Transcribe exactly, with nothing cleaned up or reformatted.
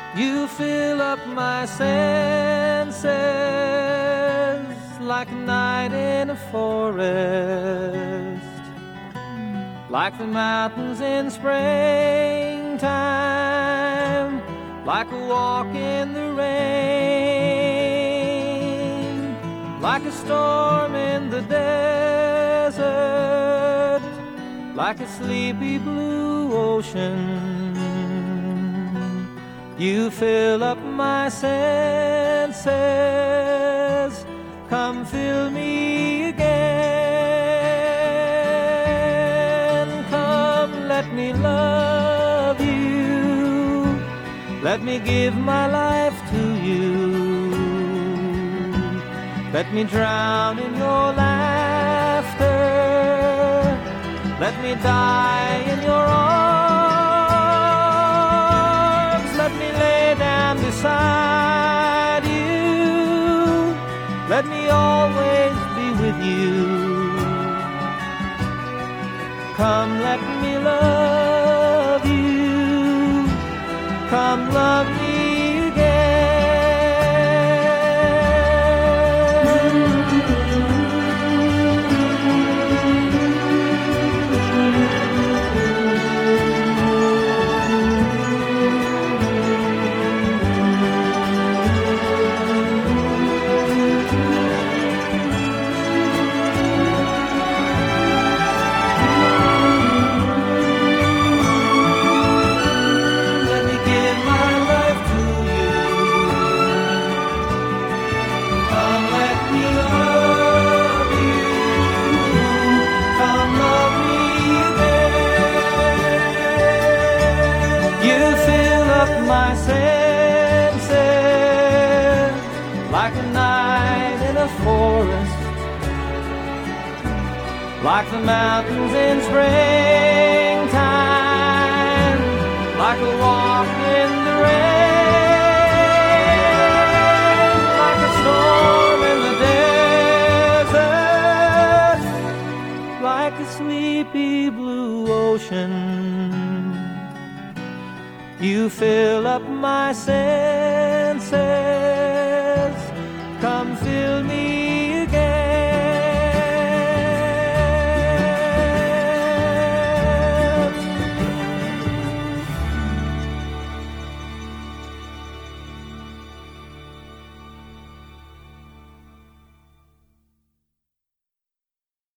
You fill up my senses like a night in a forest, like the mountains in springtime, like a walk in the rain, like a storm in the desert, like a sleepy blue ocean. You fill up my senses, come fill me again. Come, let me love you, let me give my life to you. Let me drown in your laughter, let me die in your arms, let me lay down beside you, let me always be with you. Come, let me love you, come love me again. My senses like a night in a forest, like the mountains in springtime, like a walk in the rain, like a storm in the desert, like a sleepy blue ocean. You fill up my senses, come fill me